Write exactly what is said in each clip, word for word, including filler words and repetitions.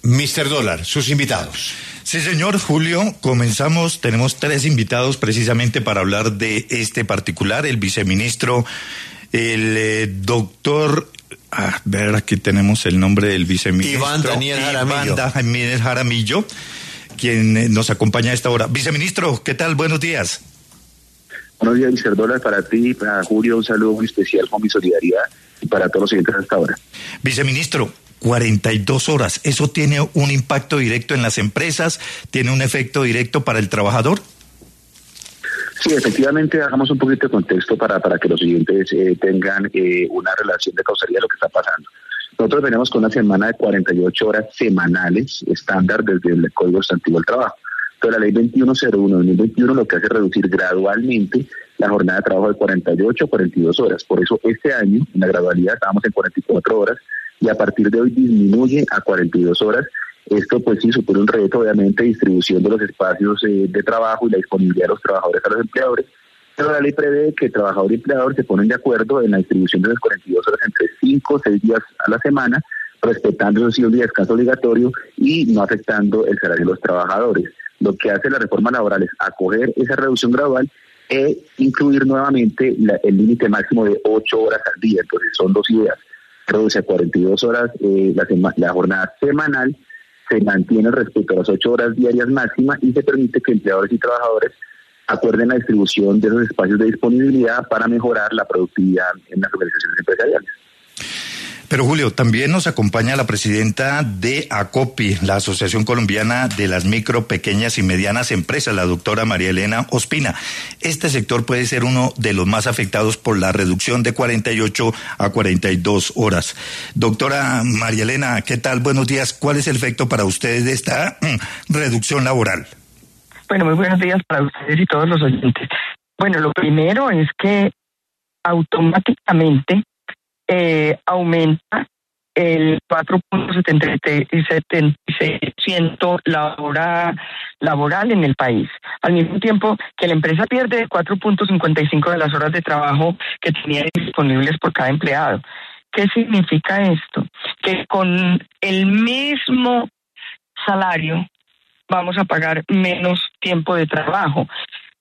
mister Dólar, sus invitados. Sí, señor Julio, comenzamos, tenemos tres invitados precisamente para hablar de este particular, el viceministro, el eh, doctor, a ver, aquí tenemos el nombre del viceministro. Iván Daniel Jaramillo. Iván Daniel Jaramillo, quien eh, nos acompaña a esta hora. Viceministro, ¿qué tal? Buenos días. Buenos días, mister Dólar, para ti, para Julio, un saludo muy especial con mi solidaridad y para todos los siguientes hasta ahora. Viceministro, cuarenta y dos horas, ¿eso tiene un impacto directo en las empresas? ¿Tiene un efecto directo para el trabajador? Sí, efectivamente, hagamos un poquito de contexto para, para que los oyentes eh, tengan eh, una relación de causalidad de lo que está pasando. Nosotros venimos con una semana de cuarenta y ocho horas semanales, estándar desde el Código Sustantivo del Trabajo. Entonces, la ley veintiuno cero uno de dos mil veintiuno lo que hace es reducir gradualmente la jornada de trabajo de cuarenta y ocho a cuarenta y dos horas. Por eso, este año, en la gradualidad, estábamos en cuarenta y cuatro horas y a partir de hoy disminuye a cuarenta y dos horas. Esto, pues sí, supone un reto, obviamente, de distribución de los espacios eh, de trabajo y la disponibilidad de los trabajadores a los empleadores. Pero la ley prevé que trabajador y empleador se ponen de acuerdo en la distribución de las cuarenta y dos horas entre cinco o seis días a la semana, respetando esos un día de descanso obligatorio y no afectando el salario de los trabajadores. Lo que hace la reforma laboral es acoger esa reducción gradual e incluir nuevamente la, el límite máximo de ocho horas al día. Entonces son dos ideas. Reduce a cuarenta y dos horas eh, la, sema, la jornada semanal, se mantiene respecto a las ocho horas diarias máximas y se permite que empleadores y trabajadores acuerden la distribución de esos espacios de disponibilidad para mejorar la productividad en las organizaciones empresariales. Pero Julio, también nos acompaña la presidenta de ACOPI, la Asociación Colombiana de las Micro, Pequeñas y Medianas Empresas, la doctora María Elena Ospina. Este sector puede ser uno de los más afectados por la reducción de cuarenta y ocho a cuarenta y dos horas. Doctora María Elena, ¿qué tal? Buenos días. ¿Cuál es el efecto para ustedes de esta reducción laboral? Bueno, muy buenos días para ustedes y todos los oyentes. Bueno, lo primero es que automáticamente Eh, aumenta el cuatro punto setenta y seis por ciento la hora laboral en el país, al mismo tiempo que la empresa pierde cuatro punto cincuenta y cinco de las horas de trabajo que tenía disponibles por cada empleado. ¿Qué significa esto? Que con el mismo salario vamos a pagar menos tiempo de trabajo.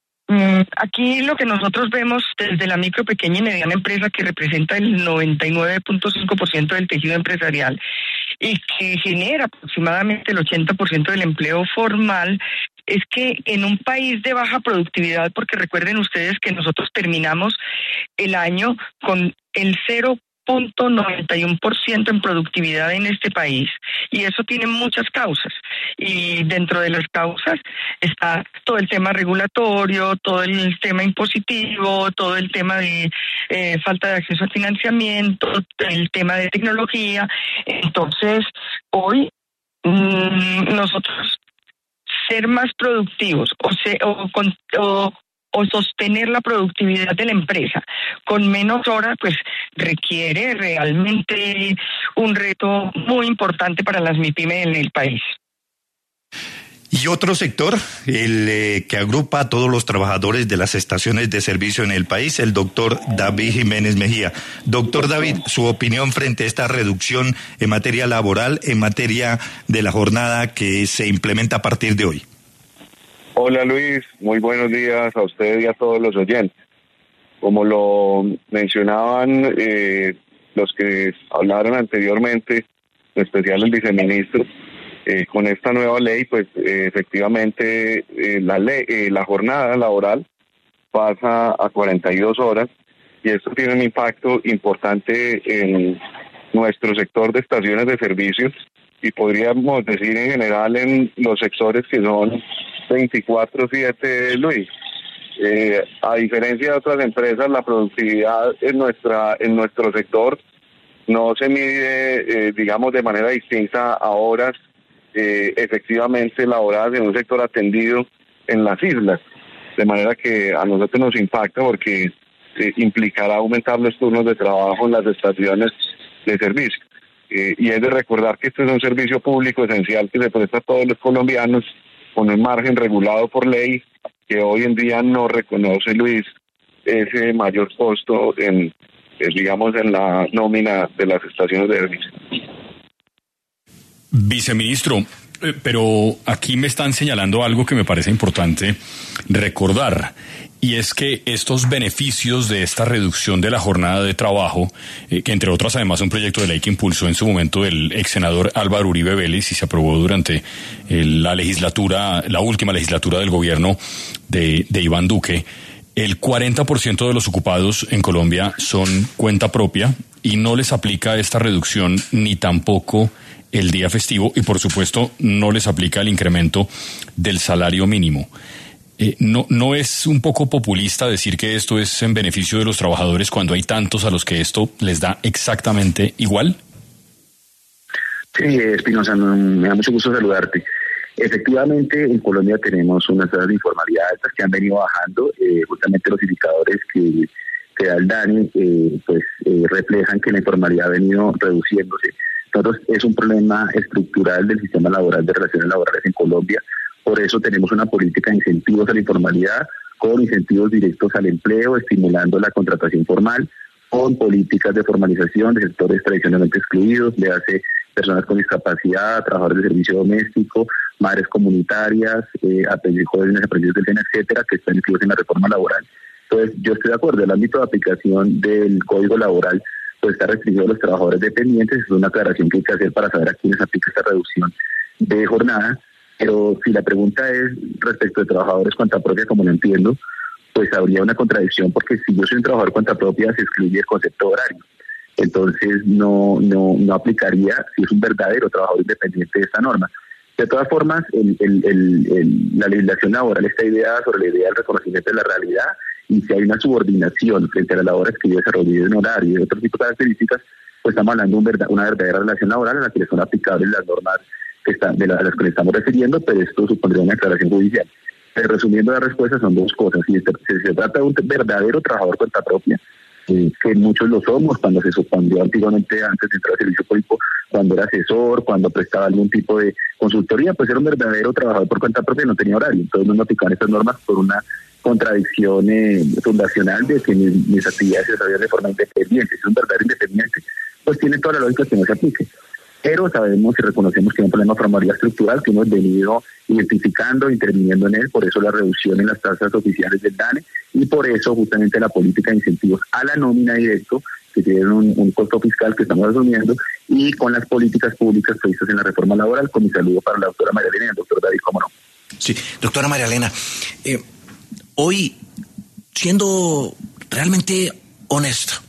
Aquí lo que nosotros vemos desde la micro, pequeña y mediana empresa, que representa el noventa y nueve punto cinco por ciento del tejido empresarial y que genera aproximadamente el ochenta por ciento del empleo formal, es que en un país de baja productividad, porque recuerden ustedes que nosotros terminamos el año con el cero punto noventa y uno por ciento en productividad en este país, y eso tiene muchas causas, y dentro de las causas está todo el tema regulatorio, todo el tema impositivo, todo el tema de eh, falta de acceso a financiamiento, el tema de tecnología. Entonces, hoy mmm, nosotros ser más productivos o, se, o, con, o o sostener la productividad de la empresa con menos horas, pues requiere realmente un reto muy importante para las MIPYME en el país. Y otro sector, el eh, que agrupa a todos los trabajadores de las estaciones de servicio en el país, el doctor David Jiménez Mejía. Doctor David, su opinión frente a esta reducción en materia laboral, en materia de la jornada que se implementa a partir de hoy. Hola Luis, muy buenos días a usted y a todos los oyentes. Como lo mencionaban eh, los que hablaron anteriormente, en especial el viceministro, eh, con esta nueva ley, pues eh, efectivamente eh, la ley, eh, la jornada laboral pasa a cuarenta y dos horas y esto tiene un impacto importante en nuestro sector de estaciones de servicios y podríamos decir en general en los sectores que son veinticuatro siete, Luis. Eh, a diferencia de otras empresas, la productividad en nuestra en nuestro sector no se mide, eh, digamos, de manera distinta a horas eh, efectivamente laboradas en un sector atendido en las islas, de manera que a nosotros nos impacta porque eh, implicará aumentar los turnos de trabajo en las estaciones de servicio. Eh, y es de recordar que este es un servicio público esencial que se presta a todos los colombianos con un margen regulado por ley que hoy en día no reconoce, Luis, ese mayor costo en, eh, digamos, en la nómina de las estaciones de servicio. Viceministro, pero aquí me están señalando algo que me parece importante recordar, y es que estos beneficios de esta reducción de la jornada de trabajo, eh, que entre otras además un proyecto de ley que impulsó en su momento el ex senador Álvaro Uribe Vélez y se aprobó durante el, la legislatura, la última legislatura del gobierno de, de Iván Duque, el cuarenta por ciento de los ocupados en Colombia son cuenta propia y no les aplica esta reducción ni tampoco el día festivo y por supuesto no les aplica el incremento del salario mínimo. Eh, no, ¿No es un poco populista decir que esto es en beneficio de los trabajadores cuando hay tantos a los que esto les da exactamente igual? Sí, Espinosa, me da mucho gusto saludarte. Efectivamente, en Colombia tenemos unas tasas de informalidad altas que han venido bajando. Eh, justamente los indicadores que, que da el DANE eh, pues, eh, reflejan que la informalidad ha venido reduciéndose. Nosotros es un problema estructural del sistema laboral de relaciones laborales en Colombia. Por eso tenemos una política de incentivos a la informalidad, con incentivos directos al empleo, estimulando la contratación formal, con políticas de formalización de sectores tradicionalmente excluidos, le hace personas con discapacidad, trabajadores de servicio doméstico, madres comunitarias, eh, jóvenes aprendices del SENA, etcétera, que están incluidos en la reforma laboral. Entonces, yo estoy de acuerdo, el ámbito de aplicación del Código Laboral pues está restringido a los trabajadores dependientes, es una aclaración que hay que hacer para saber a quiénes aplica esta reducción de jornada. Pero si la pregunta es respecto de trabajadores cuenta propia, como lo entiendo, pues habría una contradicción, porque si yo soy un trabajador cuenta propia, se excluye el concepto horario. Entonces no no no aplicaría si es un verdadero trabajador independiente de esta norma. De todas formas, el, el, el, el, la legislación laboral está ideada sobre la idea del reconocimiento de la realidad, y si hay una subordinación frente a las labores que yo desarrollé en horario y de otro tipo de características, pues estamos hablando de un verdad, una verdadera relación laboral en la que son aplicables las normas que están, de las, a las que le estamos refiriendo, pero esto supondría una aclaración judicial. Pero resumiendo la respuesta, son dos cosas. Si se, si se trata de un verdadero trabajador cuenta propia, eh, que muchos lo somos, cuando se suspendió antiguamente antes de entrar al servicio público, cuando era asesor, cuando prestaba algún tipo de consultoría, pues era un verdadero trabajador por cuenta propia y no tenía horario. Entonces no aplicaban estas normas por una contradicción eh, fundacional de que mis, mis actividades se desarrollan de forma independiente. Si es un verdadero independiente, pues tiene toda la lógica que no se aplique. Pero sabemos y reconocemos que hay un problema de formalidad estructural que hemos venido identificando, interviniendo en él, por eso la reducción en las tasas oficiales del DANE y por eso justamente la política de incentivos a la nómina directo, que tienen un, un costo fiscal que estamos asumiendo, y con las políticas públicas previstas en la reforma laboral, con mi saludo para la doctora María Elena y el doctor David, cómo no. Sí, doctora María Elena, eh, hoy, siendo realmente honesta,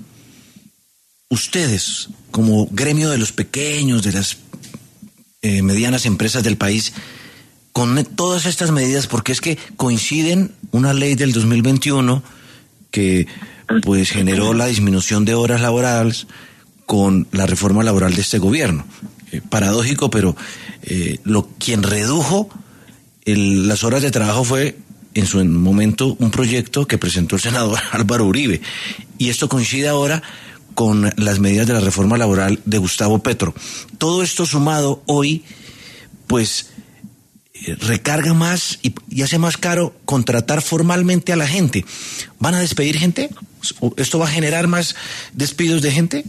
ustedes, como gremio de los pequeños, de las eh, medianas empresas del país, con todas estas medidas, porque es que coinciden una ley del dos mil veintiuno que pues generó la disminución de horas laborales con la reforma laboral de este gobierno. Eh, paradójico, pero eh, lo quien redujo el, las horas de trabajo fue en su momento un proyecto que presentó el senador Álvaro Uribe, y esto coincide ahora con las medidas de la reforma laboral de Gustavo Petro. Todo esto sumado hoy, pues, eh, recarga más y, y hace más caro contratar formalmente a la gente. ¿Van a despedir gente? ¿Esto va a generar más despidos de gente?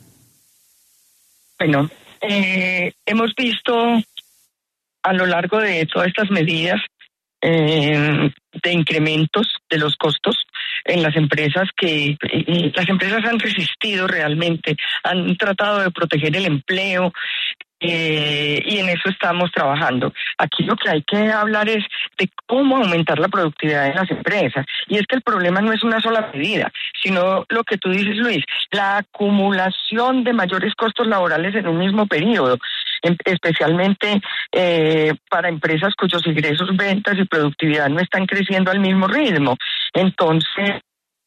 Bueno, eh, hemos visto a lo largo de todas estas medidas eh, de incrementos de los costos en las empresas que eh, las empresas han resistido realmente, han tratado de proteger el empleo eh, y en eso estamos trabajando. Aquí lo que hay que hablar es de cómo aumentar la productividad de las empresas, y es que el problema no es una sola medida, sino lo que tú dices, Luis, la acumulación de mayores costos laborales en un mismo periodo, especialmente eh, para empresas cuyos ingresos, ventas y productividad no están creciendo al mismo ritmo. Entonces,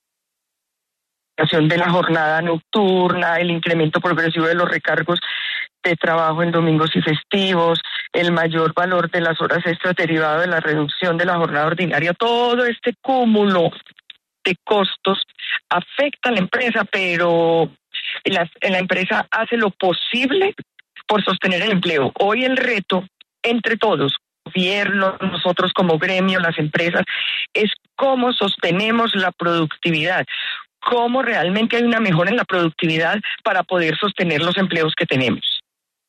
de la jornada nocturna, el incremento progresivo de los recargos de trabajo en domingos y festivos, el mayor valor de las horas extras derivado de la reducción de la jornada ordinaria, todo este cúmulo de costos afecta a la empresa, pero la, la empresa hace lo posible por sostener el empleo. Hoy el reto entre todos, gobierno, nosotros como gremio, las empresas, es cómo sostenemos la productividad, cómo realmente hay una mejora en la productividad para poder sostener los empleos que tenemos.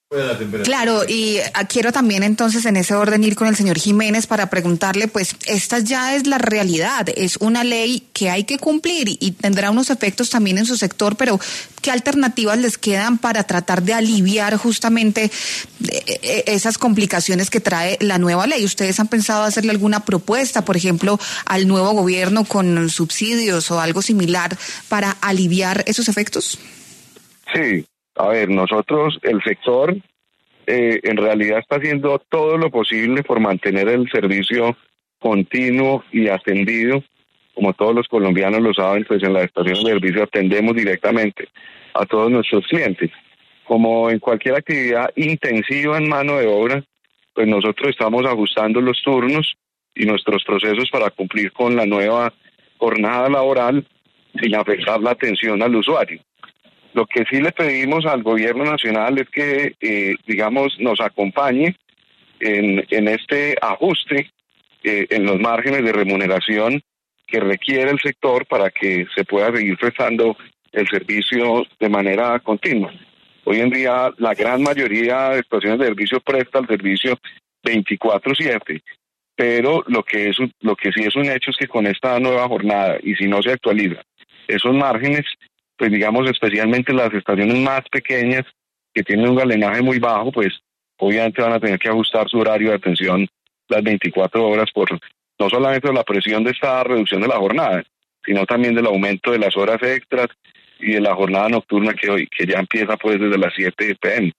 Claro, y quiero también entonces en ese orden ir con el señor Jiménez para preguntarle, pues esta ya es la realidad, es una ley que hay que cumplir y, y tendrá unos efectos también en su sector, pero ¿qué alternativas les quedan para tratar de aliviar justamente esas complicaciones que trae la nueva ley? ¿Ustedes han pensado hacerle alguna propuesta, por ejemplo, al nuevo gobierno con subsidios o algo similar para aliviar esos efectos? Sí. A ver, nosotros, el sector, eh, en realidad está haciendo todo lo posible por mantener el servicio continuo y atendido. Como todos los colombianos lo saben, pues en la estación de servicio atendemos directamente a todos nuestros clientes. Como en cualquier actividad intensiva en mano de obra, pues nosotros estamos ajustando los turnos y nuestros procesos para cumplir con la nueva jornada laboral sin afectar la atención al usuario. Lo que sí le pedimos al gobierno nacional es que, eh, digamos, nos acompañe en, en este ajuste eh, en los márgenes de remuneración que requiere el sector para que se pueda seguir prestando el servicio de manera continua. Hoy en día la gran mayoría de estaciones de servicio presta el servicio veinticuatro siete, pero lo que, es, lo que sí es un hecho es que con esta nueva jornada, y si no se actualiza esos márgenes, pues digamos especialmente las estaciones más pequeñas que tienen un galenaje muy bajo, pues obviamente van a tener que ajustar su horario de atención las veinticuatro horas por no solamente por la presión de esta reducción de la jornada, sino también del aumento de las horas extras y de la jornada nocturna que hoy que ya empieza pues desde las siete pe eme.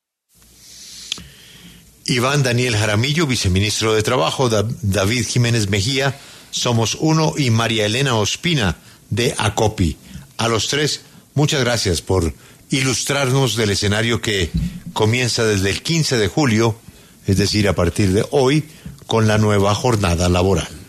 Iván Daniel Jaramillo, viceministro de Trabajo, da- David Jiménez Mejía, Somos Uno, y María Elena Ospina, de ACOPI. A los tres, muchas gracias por ilustrarnos del escenario que comienza desde el quince de julio, es decir, a partir de hoy, con la nueva jornada laboral.